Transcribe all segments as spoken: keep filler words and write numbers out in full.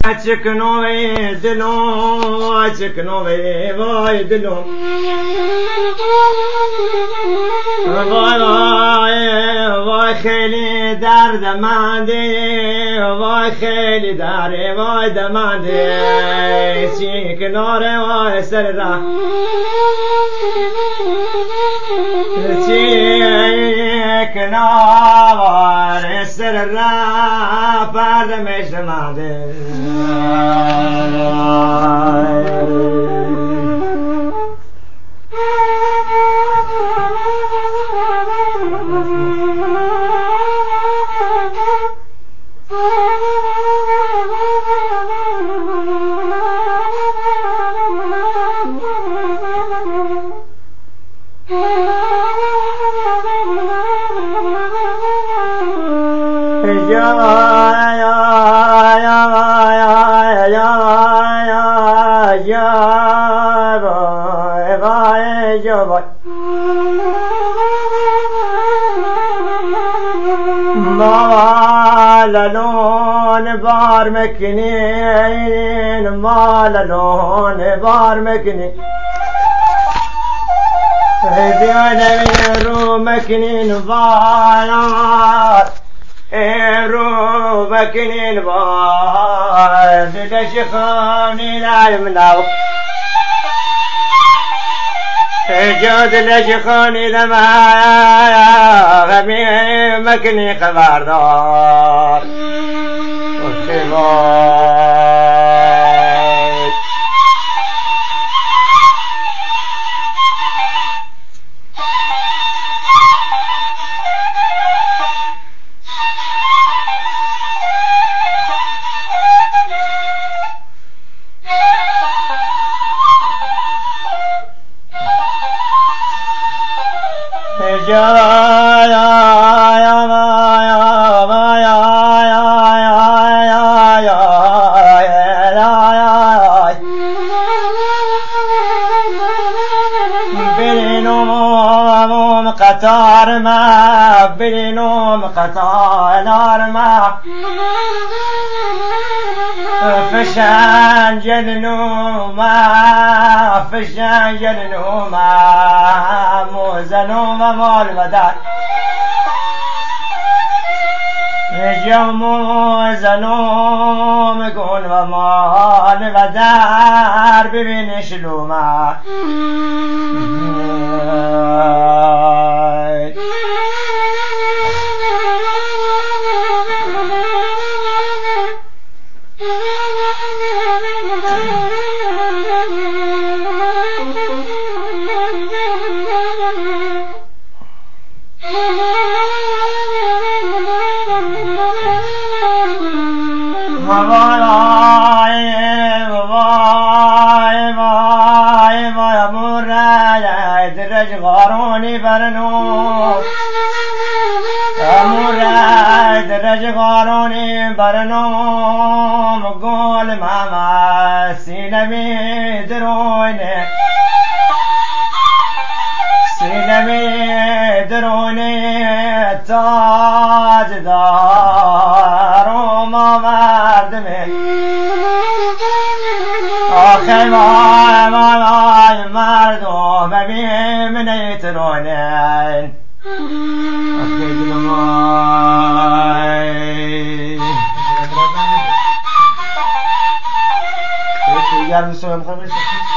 چکنو وی دلو چکنو وی وای دلو وای وای وای خیلی درد منده وای خیلی داره وای دمنده چکناره وای سر را چکناره سر را پردمش دمنده مالالون بار مکنین مالالون بار مکنین بیانه رو مکنین بار رو مکنین بار دلش خانی نایم ناو جاد دلش خانی دما غمی مکنی خبردار قطار ما بلينوم قطار ما فشان جلنو ما فشان جلنو ما موزنو ما مال مدار جمو زنوم گون و مال و در ببین شلوما غاروني برنو مراد رج غاروني برنو مقول ماما سينمي دروني سينمي دروني تاج دارو ماما دمي آخي ما ما مردو ببي من يترونين آخي دلماي yarın sonra mı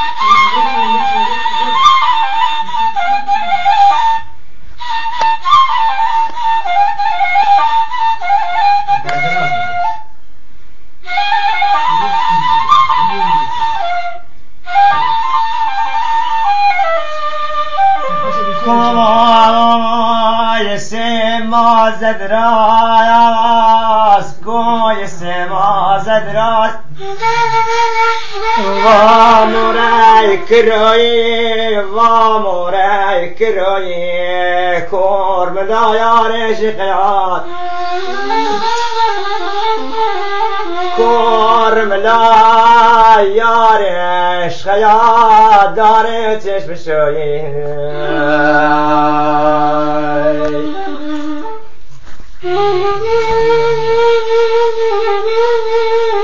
زد راست گوی سما زد راست و مورای کرایی و مورای کرایی کرملا یارش قیاد کرملا یارش قیاد داره چشم شوی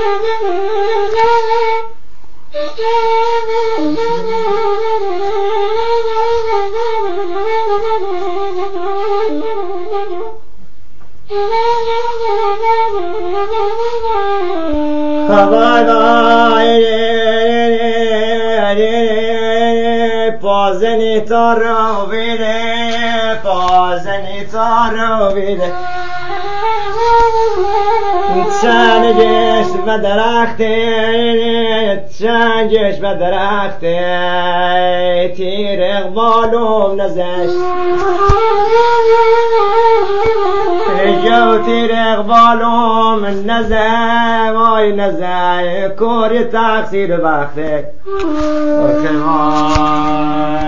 پازنی تا رو بیده پازنی تا رو بیده چنگش به درخته چنگش به درخته تیر اقبالم نزشت جو تیر اقبالم نزه وای نزه کوری تقصیر وقته